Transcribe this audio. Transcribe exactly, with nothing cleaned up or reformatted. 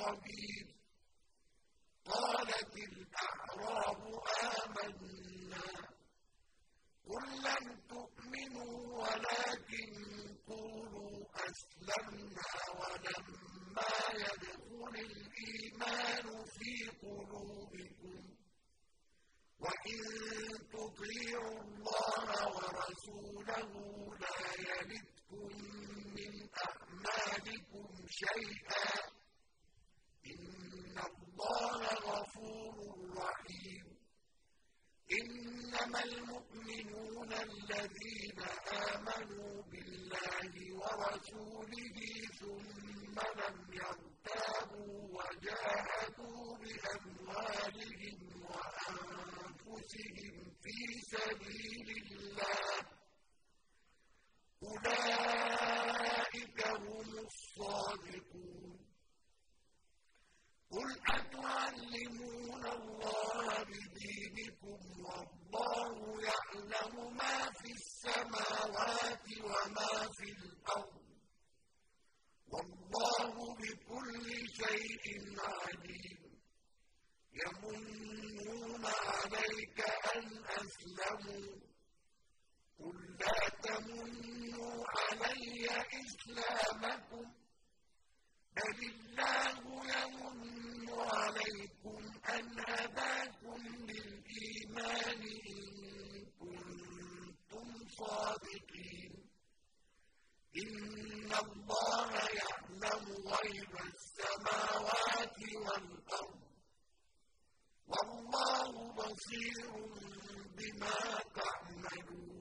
خبير. قالت الأعراب آمنا قل لم تؤمنوا ولكن قولوا أسلمنا ولما يدخل الإيمان في قلوبكم وإن تطيعوا الله ورسوله لا يلدكم من أعمالكم شيئا إن الله غفور رحيم. إنما المؤمنون الذين آمنوا بالله ورسوله ثم لم يرتابوا وجاهدوا بأموالهم وأنفسهم في سبيل الله أولئك هم الصادقون. قل أتعلمون الله بدينكم والله يعلم ما في السماوات وما في الأرض والله بكل شيء عليم. يمنون عليك أن أسلموا قل لا تمنوا علي إسلامكم بل الله يمن عليكم أن هداكم للإيمان إن كنتم صادقين. إن الله يعلم غيب السماوات والأرض والله بصير بما تعملون.